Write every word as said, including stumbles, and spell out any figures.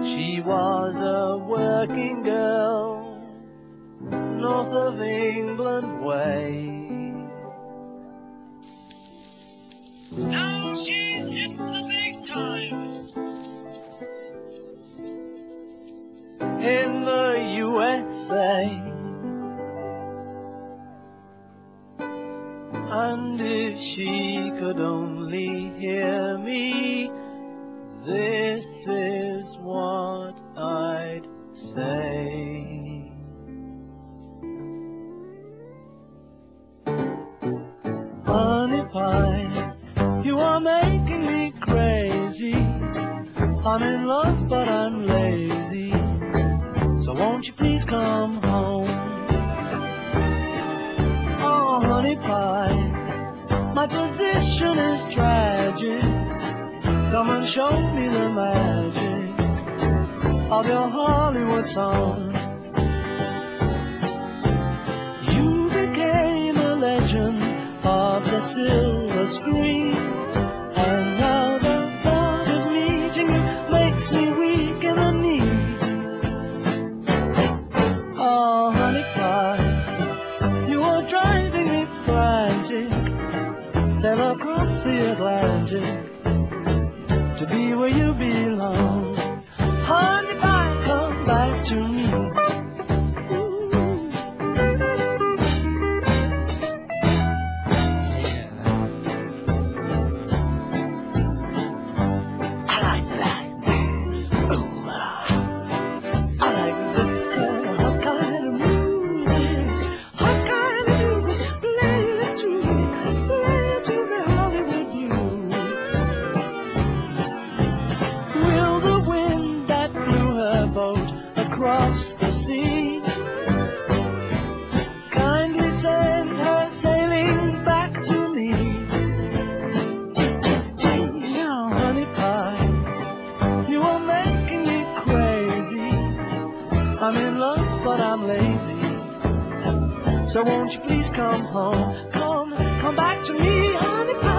She was a working girl, north of England way. Now she's hit the big time in the U S A. And if she could only hear me, this is what I'd say. Honey pie, you are making me crazy. I'm in love but I'm lazy, so won't you please come home? Oh honey pie, my position is tragic. Come and show me the magic of your Hollywood song. You became a legend of the silver screen, and now the thought of meeting you makes me weak in the knee. Oh honey pie, you are driving me frantic. Sail across the Atlantic to be where you belong. Honey pie, come back to me. I like that. Ooh, I like this girl. What kind of music? What kind of music? Play it to me. Play it to me, Hollywood Blues. Will the wind that blew her boat across the sea kindly send her sailing back to me? Chee-chee-chee, now honey pie, you are making me crazy. I'm in love but I'm lazy, so won't you please come home? Come, come back to me, honey pie.